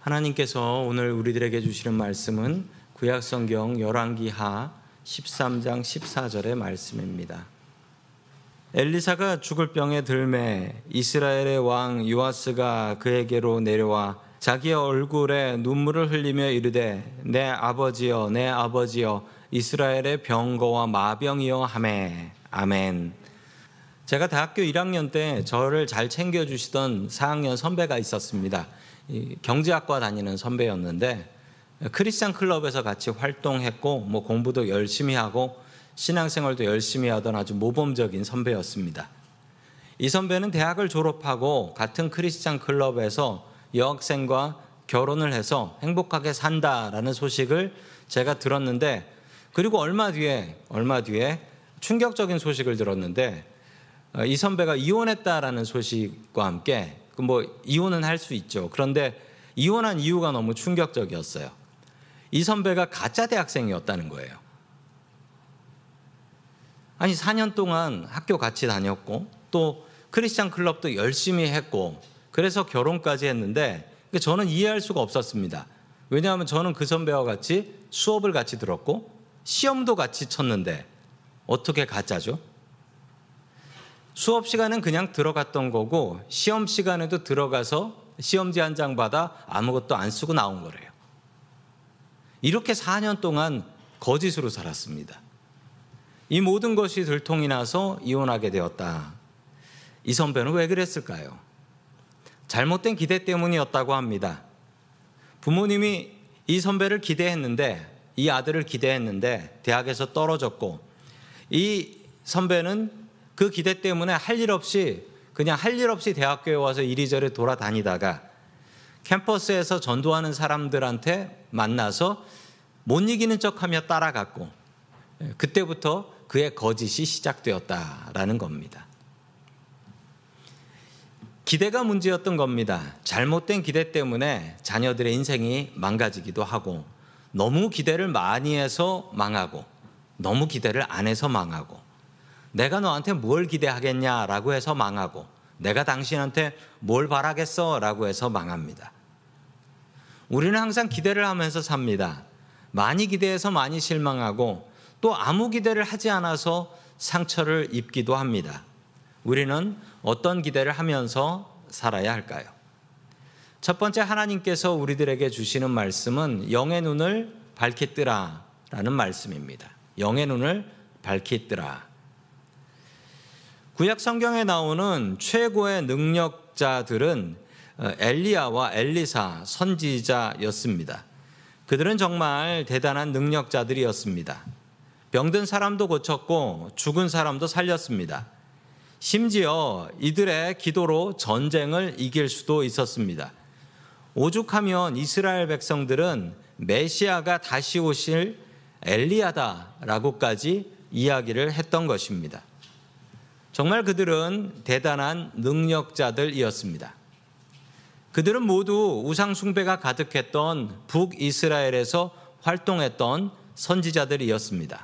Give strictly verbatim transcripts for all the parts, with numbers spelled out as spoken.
하나님께서 오늘 우리들에게 주시는 말씀은 구약성경 열왕기하 십삼 장 십사 절의 말씀입니다. 엘리사가 죽을 병에 들매 이스라엘의 왕 요아스가 그에게로 내려와 자기의 얼굴에 눈물을 흘리며 이르되 내 아버지여 내 아버지여 이스라엘의 병거와 마병이여 하매 아멘. 제가 대학교 일 학년 때 저를 잘 챙겨주시던 사 학년 선배가 있었습니다. 경제학과 다니는 선배였는데 크리스찬 클럽에서 같이 활동했고 뭐 공부도 열심히 하고 신앙생활도 열심히 하던 아주 모범적인 선배였습니다. 이 선배는 대학을 졸업하고 같은 크리스찬 클럽에서 여학생과 결혼을 해서 행복하게 산다라는 소식을 제가 들었는데, 그리고 얼마 뒤에 얼마 뒤에 충격적인 소식을 들었는데 이 선배가 이혼했다라는 소식과 함께 뭐 이혼은 할 수 있죠. 그런데 이혼한 이유가 너무 충격적이었어요. 이 선배가 가짜 대학생이었다는 거예요. 아니 사 년 동안 학교 같이 다녔고 또 크리스찬 클럽도 열심히 했고 그래서 결혼까지 했는데 저는 이해할 수가 없었습니다. 왜냐하면 저는 그 선배와 같이 수업을 같이 들었고 시험도 같이 쳤는데 어떻게 가짜죠? 수업 시간은 그냥 들어갔던 거고 시험 시간에도 들어가서 시험지 한 장 받아 아무것도 안 쓰고 나온 거래요. 이렇게 사 년 동안 거짓으로 살았습니다. 이 모든 것이 들통이 나서 이혼하게 되었다. 이 선배는 왜 그랬을까요? 잘못된 기대 때문이었다고 합니다. 부모님이 이 선배를 기대했는데, 이 아들을 기대했는데 대학에서 떨어졌고, 이 선배는 그 기대 때문에 할 일 없이 그냥 할 일 없이 대학교에 와서 이리저리 돌아다니다가 캠퍼스에서 전도하는 사람들한테 만나서 못 이기는 척하며 따라갔고, 그때부터 그의 거짓이 시작되었다라는 겁니다. 기대가 문제였던 겁니다. 잘못된 기대 때문에 자녀들의 인생이 망가지기도 하고, 너무 기대를 많이 해서 망하고, 너무 기대를 안 해서 망하고, 내가 너한테 뭘 기대하겠냐라고 해서 망하고, 내가 당신한테 뭘 바라겠어 라고 해서 망합니다. 우리는 항상 기대를 하면서 삽니다. 많이 기대해서 많이 실망하고 또 아무 기대를 하지 않아서 상처를 입기도 합니다. 우리는 어떤 기대를 하면서 살아야 할까요? 첫 번째, 하나님께서 우리들에게 주시는 말씀은 영의 눈을 밝히 뜨라 라는 말씀입니다. 영의 눈을 밝히 뜨라. 구약 성경에 나오는 최고의 능력자들은 엘리야와 엘리사 선지자였습니다. 그들은 정말 대단한 능력자들이었습니다. 병든 사람도 고쳤고 죽은 사람도 살렸습니다. 심지어 이들의 기도로 전쟁을 이길 수도 있었습니다. 오죽하면 이스라엘 백성들은 메시아가 다시 오실 엘리야다라고까지 이야기를 했던 것입니다. 정말 그들은 대단한 능력자들이었습니다. 그들은 모두 우상 숭배가 가득했던 북이스라엘에서 활동했던 선지자들이었습니다.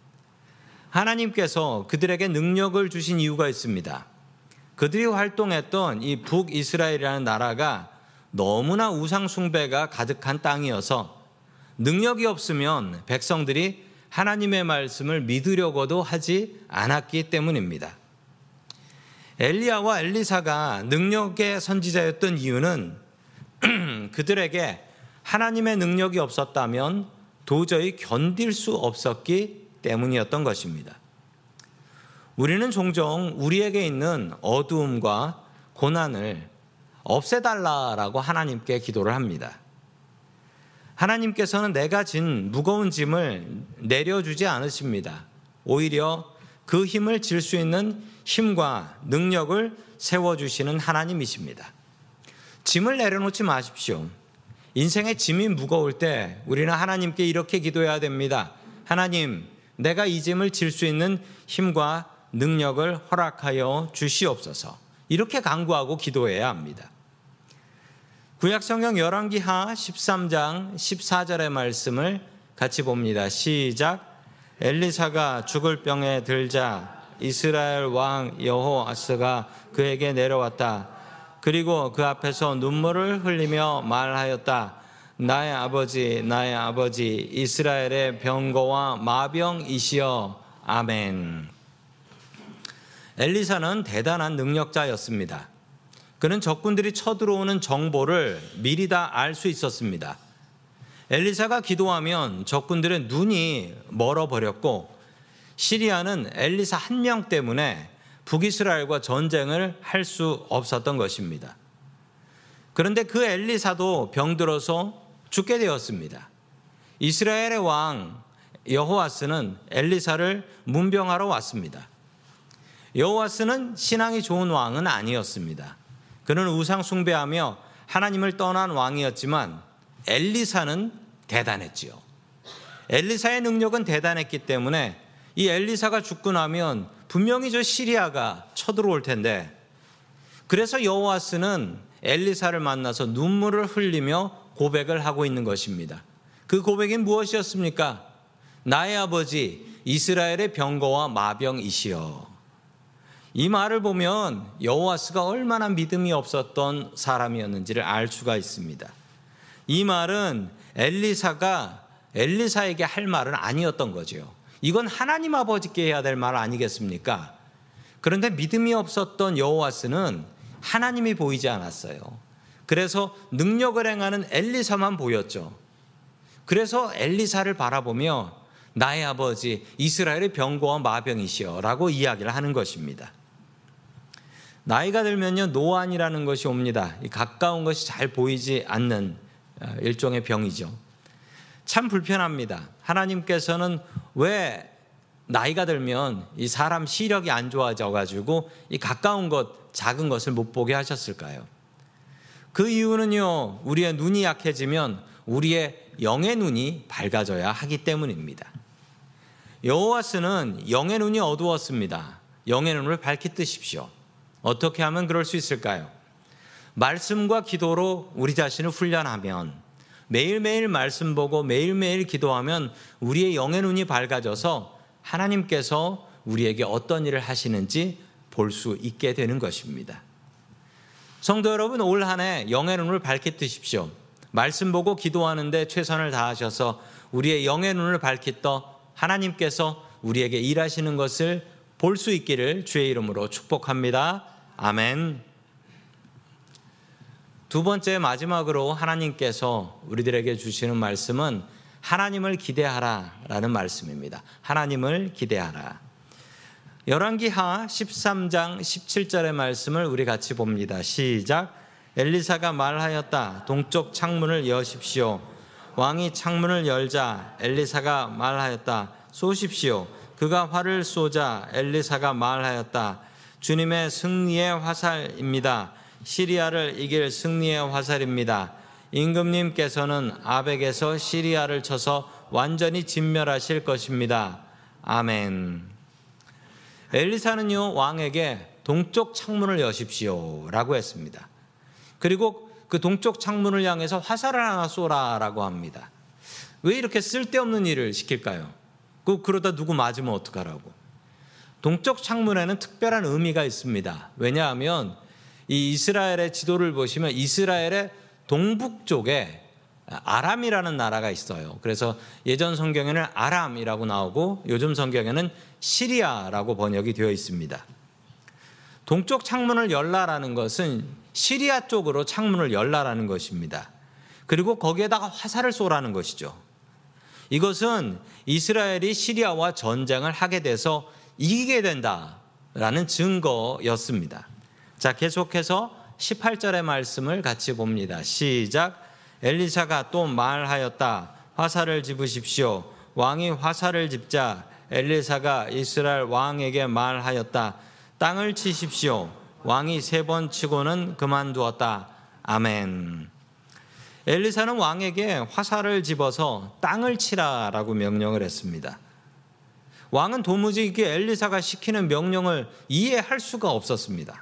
하나님께서 그들에게 능력을 주신 이유가 있습니다. 그들이 활동했던 이 북이스라엘이라는 나라가 너무나 우상 숭배가 가득한 땅이어서 능력이 없으면 백성들이 하나님의 말씀을 믿으려고도 하지 않았기 때문입니다. 엘리야와 엘리사가 능력의 선지자였던 이유는 그들에게 하나님의 능력이 없었다면 도저히 견딜 수 없었기 때문이었던 것입니다. 우리는 종종 우리에게 있는 어두움과 고난을 없애달라라고 하나님께 기도를 합니다. 하나님께서는 내가 진 무거운 짐을 내려주지 않으십니다. 오히려 그 힘을 질 수 있는 힘과 능력을 세워주시는 하나님이십니다. 짐을 내려놓지 마십시오. 인생의 짐이 무거울 때 우리는 하나님께 이렇게 기도해야 됩니다. 하나님, 내가 이 짐을 질 수 있는 힘과 능력을 허락하여 주시옵소서. 이렇게 간구하고 기도해야 합니다. 구약성경 열왕기하 십삼 장 십사 절의 말씀을 같이 봅니다. 시작. 엘리사가 죽을 병에 들자 이스라엘 왕 여호아스가 그에게 내려왔다. 그리고 그 앞에서 눈물을 흘리며 말하였다. 나의 아버지, 나의 아버지, 이스라엘의 병거와 마병이시여. 아멘. 엘리사는 대단한 능력자였습니다. 그는 적군들이 쳐들어오는 정보를 미리 다 알 수 있었습니다. 엘리사가 기도하면 적군들의 눈이 멀어버렸고, 시리아는 엘리사 한 명 때문에 북이스라엘과 전쟁을 할 수 없었던 것입니다. 그런데 그 엘리사도 병들어서 죽게 되었습니다. 이스라엘의 왕 여호아스는 엘리사를 문병하러 왔습니다. 여호아스는 신앙이 좋은 왕은 아니었습니다. 그는 우상 숭배하며 하나님을 떠난 왕이었지만 엘리사는 대단했지요. 엘리사의 능력은 대단했기 때문에 이 엘리사가 죽고 나면 분명히 저 시리아가 쳐들어올 텐데, 그래서 여호아스는 엘리사를 만나서 눈물을 흘리며 고백을 하고 있는 것입니다. 그 고백이 무엇이었습니까? 나의 아버지 이스라엘의 병거와 마병이시여. 이 말을 보면 여호아스가 얼마나 믿음이 없었던 사람이었는지를 알 수가 있습니다. 이 말은 엘리사가 엘리사에게 할 말은 아니었던 거죠. 이건 하나님 아버지께 해야 될 말 아니겠습니까? 그런데 믿음이 없었던 여호아스는 하나님이 보이지 않았어요. 그래서 능력을 행하는 엘리사만 보였죠. 그래서 엘리사를 바라보며 나의 아버지 이스라엘의 병거와 마병이시여 라고 이야기를 하는 것입니다. 나이가 들면요, 노안이라는 것이 옵니다. 가까운 것이 잘 보이지 않는 일종의 병이죠. 참 불편합니다. 하나님께서는 왜 나이가 들면 이 사람 시력이 안 좋아져 가지고 이 가까운 것, 작은 것을 못 보게 하셨을까요? 그 이유는요, 우리의 눈이 약해지면 우리의 영의 눈이 밝아져야 하기 때문입니다. 여호와스는 영의 눈이 어두웠습니다. 영의 눈을 밝히 뜨십시오. 어떻게 하면 그럴 수 있을까요? 말씀과 기도로 우리 자신을 훈련하면, 매일매일 말씀 보고 매일매일 기도하면 우리의 영의 눈이 밝아져서 하나님께서 우리에게 어떤 일을 하시는지 볼 수 있게 되는 것입니다. 성도 여러분, 올 한 해 영의 눈을 밝히 뜨십시오. 말씀 보고 기도하는데 최선을 다하셔서 우리의 영의 눈을 밝히 떠 하나님께서 우리에게 일하시는 것을 볼 수 있기를 주의 이름으로 축복합니다. 아멘. 두 번째, 마지막으로 하나님께서 우리들에게 주시는 말씀은 하나님을 기대하라라는 말씀입니다. 하나님을 기대하라. 열왕기하 십삼 장 십칠 절의 말씀을 우리 같이 봅니다. 시작. 엘리사가 말하였다. 동쪽 창문을 여십시오. 왕이 창문을 열자 엘리사가 말하였다. 쏘십시오. 그가 활을 쏘자 엘리사가 말하였다. 주님의 승리의 화살입니다. 시리아를 이길 승리의 화살입니다. 임금님께서는 아벡에서 시리아를 쳐서 완전히 진멸하실 것입니다. 아멘. 엘리사는요, 왕에게 동쪽 창문을 여십시오 라고 했습니다. 그리고 그 동쪽 창문을 향해서 화살을 하나 쏘라라고 합니다. 왜 이렇게 쓸데없는 일을 시킬까요? 그 그러다 누구 맞으면 어떡하라고. 동쪽 창문에는 특별한 의미가 있습니다. 왜냐하면 이 이스라엘의 지도를 보시면 이스라엘의 동북쪽에 아람이라는 나라가 있어요. 그래서 예전 성경에는 아람이라고 나오고 요즘 성경에는 시리아라고 번역이 되어 있습니다. 동쪽 창문을 열라라는 것은 시리아 쪽으로 창문을 열라라는 것입니다. 그리고 거기에다가 화살을 쏘라는 것이죠. 이것은 이스라엘이 시리아와 전쟁을 하게 돼서 이기게 된다라는 증거였습니다. 자, 계속해서 십팔 절의 말씀을 같이 봅니다. 시작. 엘리사가 또 말하였다. 화살을 집으십시오. 왕이 화살을 집자 엘리사가 이스라엘 왕에게 말하였다. 땅을 치십시오. 왕이 세 번 치고는 그만두었다. 아멘. 엘리사는 왕에게 화살을 집어서 땅을 치라라고 명령을 했습니다. 왕은 도무지 이게 엘리사가 시키는 명령을 이해할 수가 없었습니다.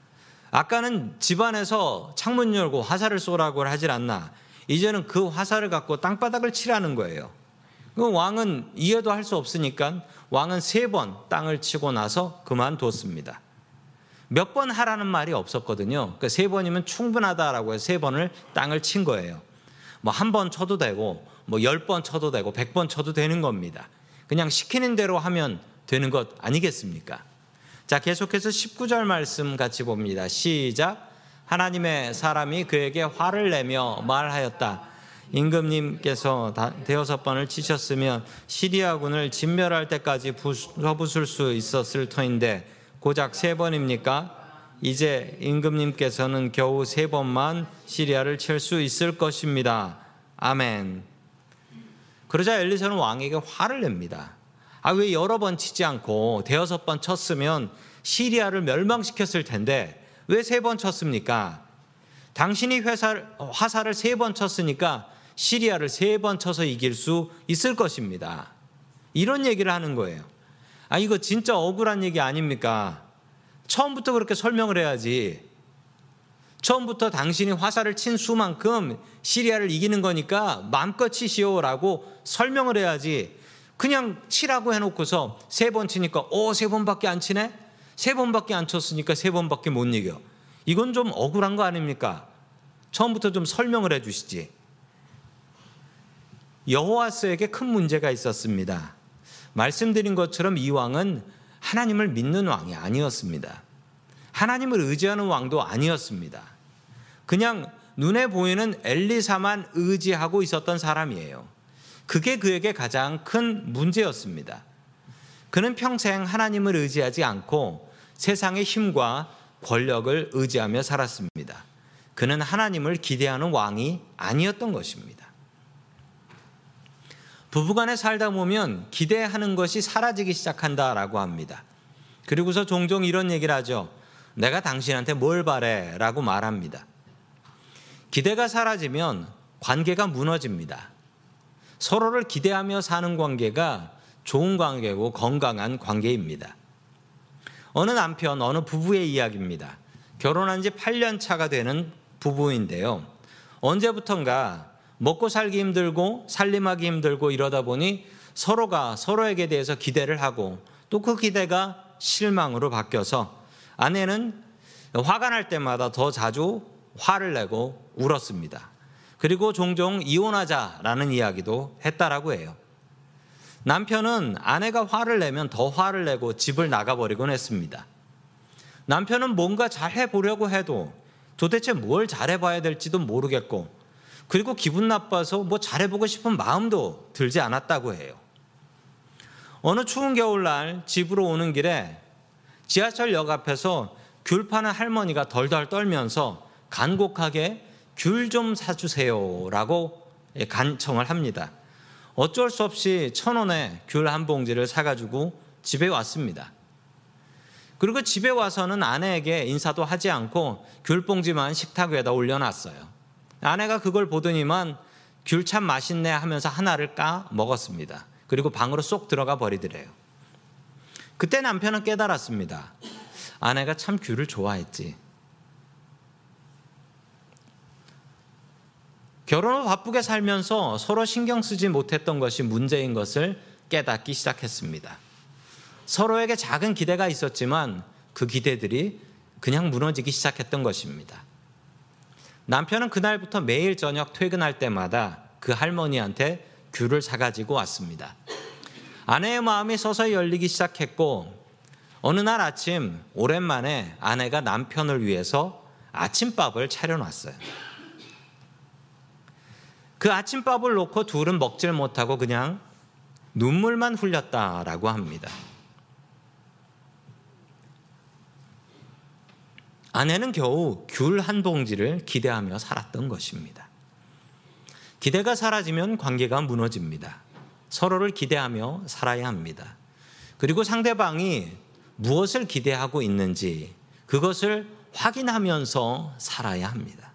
아까는 집안에서 창문 열고 화살을 쏘라고 하질 않나. 이제는 그 화살을 갖고 땅바닥을 치라는 거예요. 왕은 이해도 할 수 없으니까 왕은 세 번 땅을 치고 나서 그만뒀습니다. 몇 번 하라는 말이 없었거든요. 그러니까 세 번이면 충분하다라고 해서 세 번을 땅을 친 거예요. 뭐 한 번 쳐도 되고 뭐 열 번 쳐도 되고 백 번 쳐도 되는 겁니다. 그냥 시키는 대로 하면 되는 것 아니겠습니까? 자, 계속해서 십구 절 말씀 같이 봅니다. 시작. 하나님의 사람이 그에게 화를 내며 말하였다. 임금님께서 대여섯 번을 치셨으면 시리아군을 진멸할 때까지 부숴부술 수 있었을 터인데 고작 세 번입니까? 이제 임금님께서는 겨우 세 번만 시리아를 칠 수 있을 것입니다. 아멘. 그러자 엘리사는 왕에게 화를 냅니다. 아, 왜 여러 번 치지 않고 대여섯 번 쳤으면 시리아를 멸망시켰을 텐데 왜 세 번 쳤습니까? 당신이 회살, 화살을 세 번 쳤으니까 시리아를 세 번 쳐서 이길 수 있을 것입니다. 이런 얘기를 하는 거예요. 아, 이거 진짜 억울한 얘기 아닙니까? 처음부터 그렇게 설명을 해야지. 처음부터 당신이 화살을 친 수만큼 시리아를 이기는 거니까 마음껏 치시오라고 설명을 해야지. 그냥 치라고 해놓고서 세 번 치니까 오, 세 번밖에 안 치네? 세 번밖에 안 쳤으니까 세 번밖에 못 이겨. 이건 좀 억울한 거 아닙니까? 처음부터 좀 설명을 해 주시지. 여호아스에게 큰 문제가 있었습니다. 말씀드린 것처럼 이 왕은 하나님을 믿는 왕이 아니었습니다. 하나님을 의지하는 왕도 아니었습니다. 그냥 눈에 보이는 엘리사만 의지하고 있었던 사람이에요. 그게 그에게 가장 큰 문제였습니다. 그는 평생 하나님을 의지하지 않고 세상의 힘과 권력을 의지하며 살았습니다. 그는 하나님을 기대하는 왕이 아니었던 것입니다. 부부간에 살다 보면 기대하는 것이 사라지기 시작한다라고 합니다. 그리고서 종종 이런 얘기를 하죠. 내가 당신한테 뭘 바래? 라고 말합니다. 기대가 사라지면 관계가 무너집니다. 서로를 기대하며 사는 관계가 좋은 관계고 건강한 관계입니다. 어느 남편, 어느 부부의 이야기입니다. 결혼한 지 팔 년 차가 되는 부부인데요. 언제부턴가 먹고 살기 힘들고 살림하기 힘들고 이러다 보니 서로가 서로에게 대해서 기대를 하고 또 그 기대가 실망으로 바뀌어서 아내는 화가 날 때마다 더 자주 화를 내고 울었습니다. 그리고 종종 이혼하자라는 이야기도 했다라고 해요. 남편은 아내가 화를 내면 더 화를 내고 집을 나가버리곤 했습니다. 남편은 뭔가 잘해보려고 해도 도대체 뭘 잘해봐야 될지도 모르겠고 그리고 기분 나빠서 뭐 잘해보고 싶은 마음도 들지 않았다고 해요. 어느 추운 겨울날 집으로 오는 길에 지하철역 앞에서 귤 파는 할머니가 덜덜 떨면서 간곡하게 귤 좀 사주세요 라고 간청을 합니다. 어쩔 수 없이 천 원에 귤 한 봉지를 사가지고 집에 왔습니다. 그리고 집에 와서는 아내에게 인사도 하지 않고 귤 봉지만 식탁 위에다 올려놨어요. 아내가 그걸 보더니만 귤 참 맛있네 하면서 하나를 까 먹었습니다. 그리고 방으로 쏙 들어가 버리더래요. 그때 남편은 깨달았습니다. 아내가 참 귤을 좋아했지. 결혼 후 바쁘게 살면서 서로 신경 쓰지 못했던 것이 문제인 것을 깨닫기 시작했습니다. 서로에게 작은 기대가 있었지만 그 기대들이 그냥 무너지기 시작했던 것입니다. 남편은 그날부터 매일 저녁 퇴근할 때마다 그 할머니한테 귤을 사가지고 왔습니다. 아내의 마음이 서서히 열리기 시작했고 어느 날 아침 오랜만에 아내가 남편을 위해서 아침밥을 차려놨어요. 그 아침밥을 놓고 둘은 먹질 못하고 그냥 눈물만 흘렸다라고 합니다. 아내는 겨우 귤 한 봉지를 기대하며 살았던 것입니다. 기대가 사라지면 관계가 무너집니다. 서로를 기대하며 살아야 합니다. 그리고 상대방이 무엇을 기대하고 있는지 그것을 확인하면서 살아야 합니다.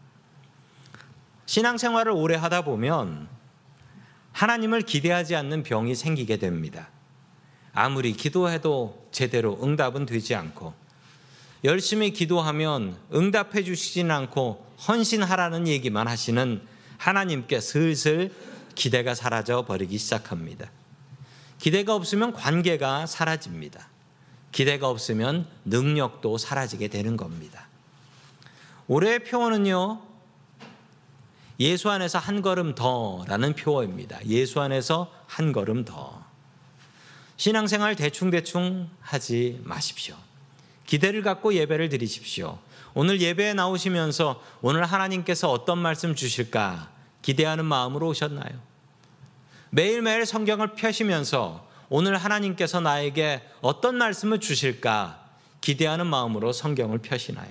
신앙생활을 오래 하다 보면 하나님을 기대하지 않는 병이 생기게 됩니다. 아무리 기도해도 제대로 응답은 되지 않고 열심히 기도하면 응답해 주시진 않고 헌신하라는 얘기만 하시는 하나님께 슬슬 기대가 사라져 버리기 시작합니다. 기대가 없으면 관계가 사라집니다. 기대가 없으면 능력도 사라지게 되는 겁니다. 올해의 표어는요, 예수 안에서 한 걸음 더라는 표어입니다. 예수 안에서 한 걸음 더. 신앙생활 대충대충 하지 마십시오. 기대를 갖고 예배를 드리십시오. 오늘 예배에 나오시면서 오늘 하나님께서 어떤 말씀 주실까 기대하는 마음으로 오셨나요? 매일매일 성경을 펴시면서 오늘 하나님께서 나에게 어떤 말씀을 주실까 기대하는 마음으로 성경을 펴시나요?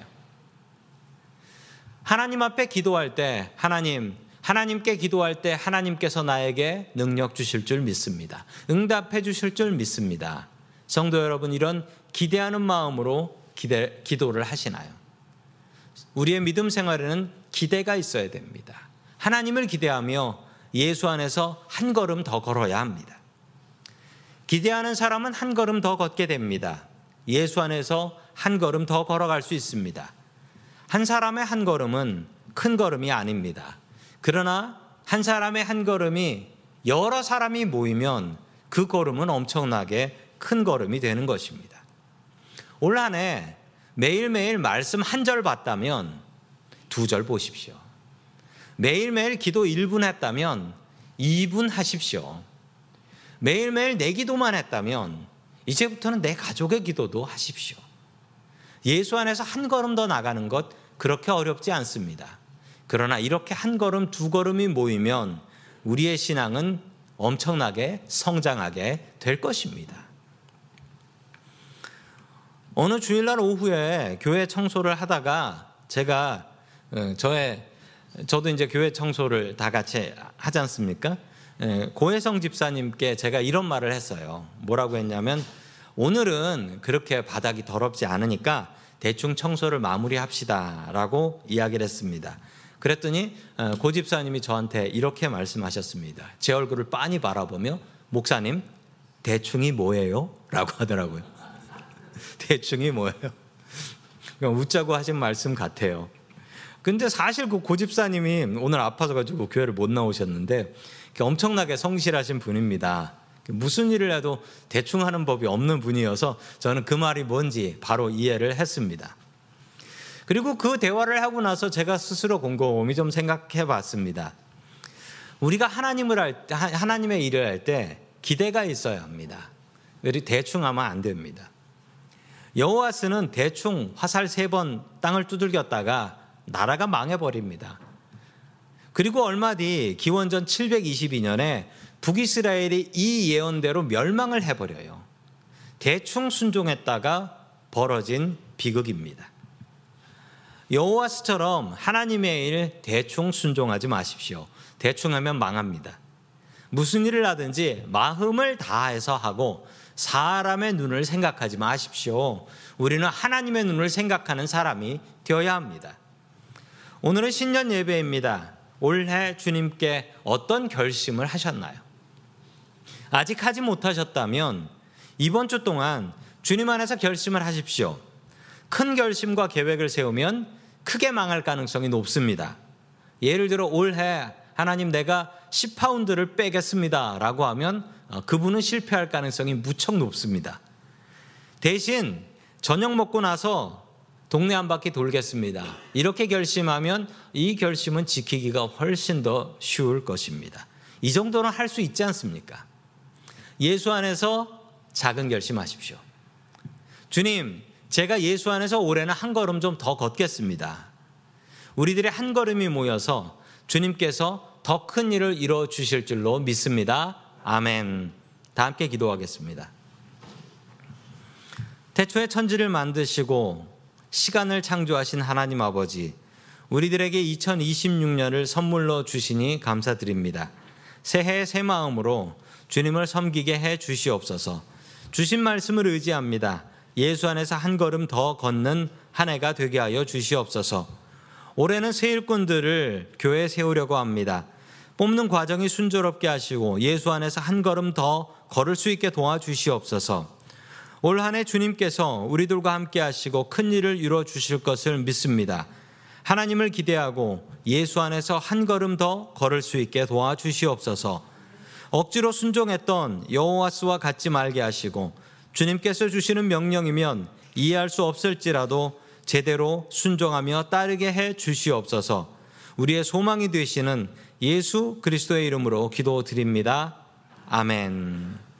하나님 앞에 기도할 때 하나님, 하나님께 기도할 때 하나님께서 나에게 능력 주실 줄 믿습니다. 응답해 주실 줄 믿습니다. 성도 여러분, 이런 기대하는 마음으로 기대, 기도를 하시나요? 우리의 믿음 생활에는 기대가 있어야 됩니다. 하나님을 기대하며 예수 안에서 한 걸음 더 걸어야 합니다. 기대하는 사람은 한 걸음 더 걷게 됩니다. 예수 안에서 한 걸음 더 걸어갈 수 있습니다. 한 사람의 한 걸음은 큰 걸음이 아닙니다. 그러나 한 사람의 한 걸음이 여러 사람이 모이면 그 걸음은 엄청나게 큰 걸음이 되는 것입니다. 올 한 해 매일매일 말씀 한 절 봤다면 두 절 보십시오. 매일매일 기도 일 분 했다면 이 분 하십시오. 매일매일 내 기도만 했다면 이제부터는 내 가족의 기도도 하십시오. 예수 안에서 한 걸음 더 나가는 것 그렇게 어렵지 않습니다. 그러나 이렇게 한 걸음 두 걸음이 모이면 우리의 신앙은 엄청나게 성장하게 될 것입니다. 어느 주일날 오후에 교회 청소를 하다가 제가 저의 저도 이제 교회 청소를 다 같이 하지 않습니까? 고혜성 집사님께 제가 이런 말을 했어요. 뭐라고 했냐면, 오늘은 그렇게 바닥이 더럽지 않으니까 대충 청소를 마무리합시다 라고 이야기를 했습니다. 그랬더니 고 집사님이 저한테 이렇게 말씀하셨습니다. 제 얼굴을 빤히 바라보며, 목사님 대충이 뭐예요? 라고 하더라고요. 대충이 뭐예요? 그냥 웃자고 하신 말씀 같아요. 근데 사실 그 고 집사님이 오늘 아파서 가지고 교회를 못 나오셨는데 엄청나게 성실하신 분입니다. 무슨 일을 해도 대충 하는 법이 없는 분이어서 저는 그 말이 뭔지 바로 이해를 했습니다. 그리고 그 대화를 하고 나서 제가 스스로 곰곰이 좀 생각해 봤습니다. 우리가 하나님을 할 때, 하나님의 일을 할 때 기대가 있어야 합니다. 우리 대충 하면 안 됩니다. 여호와스는 대충 화살 세 번 땅을 두들겼다가 나라가 망해버립니다. 그리고 얼마 뒤 기원전 칠백이십이 년에 북이스라엘이 이 예언대로 멸망을 해버려요. 대충 순종했다가 벌어진 비극입니다. 여호와스처럼 하나님의 일 대충 순종하지 마십시오. 대충 하면 망합니다. 무슨 일을 하든지 마음을 다해서 하고 사람의 눈을 생각하지 마십시오. 우리는 하나님의 눈을 생각하는 사람이 되어야 합니다. 오늘은 신년 예배입니다. 올해 주님께 어떤 결심을 하셨나요? 아직 하지 못하셨다면 이번 주 동안 주님 안에서 결심을 하십시오. 큰 결심과 계획을 세우면 크게 망할 가능성이 높습니다. 예를 들어 올해 하나님 내가 십 파운드를 빼겠습니다 라고 하면 그분은 실패할 가능성이 무척 높습니다. 대신 저녁 먹고 나서 동네 한 바퀴 돌겠습니다. 이렇게 결심하면 이 결심은 지키기가 훨씬 더 쉬울 것입니다. 이 정도는 할 수 있지 않습니까? 예수 안에서 작은 결심하십시오. 주님, 제가 예수 안에서 올해는 한 걸음 좀 더 걷겠습니다. 우리들의 한 걸음이 모여서 주님께서 더 큰 일을 이루어 주실 줄로 믿습니다. 아멘. 다 함께 기도하겠습니다. 태초에 천지를 만드시고 시간을 창조하신 하나님 아버지, 우리들에게 이천이십육 년을 선물로 주시니 감사드립니다. 새해 새 마음으로 주님을 섬기게 해 주시옵소서. 주신 말씀을 의지합니다. 예수 안에서 한 걸음 더 걷는 한 해가 되게 하여 주시옵소서. 올해는 새 일꾼들을 교회에 세우려고 합니다. 뽑는 과정이 순조롭게 하시고 예수 안에서 한 걸음 더 걸을 수 있게 도와주시옵소서. 올 한 해 주님께서 우리들과 함께 하시고 큰 일을 이루어 주실 것을 믿습니다. 하나님을 기대하고 예수 안에서 한 걸음 더 걸을 수 있게 도와주시옵소서. 억지로 순종했던 여호와스와 같지 말게 하시고 주님께서 주시는 명령이면 이해할 수 없을지라도 제대로 순종하며 따르게 해 주시옵소서. 우리의 소망이 되시는 예수 그리스도의 이름으로 기도드립니다. 아멘.